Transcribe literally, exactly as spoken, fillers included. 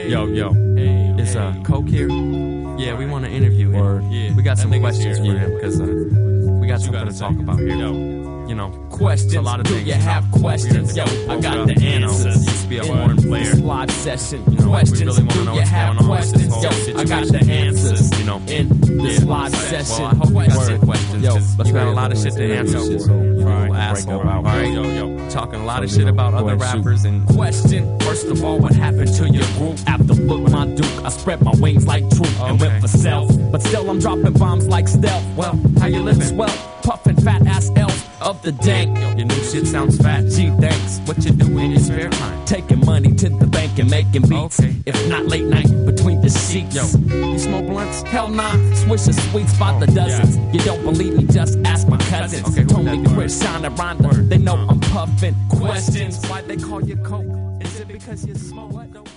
Yo, yo, is uh, Coke here? Yeah, we want to interview him. Yeah. We got some questions for him because uh, we got something to talk about here. You know, questions. A lot of Do things. you have questions? Yo, I got the answers. Used to be a horn player. Live session. You know, questions. we really want to Do know you what's have going on with this questions? whole Yo, situation. I got the answers. You know, in this yeah. live session. Well, I hope you got some questions. Yo, you got a lot of shit to answer. You little asshole. All right, yo, yo, talking a lot of shit about other rappers and question. First of all, what happened to your group? After look my duke, I spread my wings like troop and went for self. But still, I'm dropping bombs like stealth. Well, how you living? Swell, puffin' fat ass elf of the dank. Your new shit sounds fat. Gee, thanks. What you do in your spare time? Taking money to the bank and making beats. Okay. If not late night between the sheets. Yo, you smoke blunts? Hell nah, swisher sweets by the dozens. Yeah. You don't believe me? Just ask my cousins. Okay, who Told that me to be? quit shining Rhonda. They know I'm puffin'. Questions. Why they call you Coke? Is it because you smoke?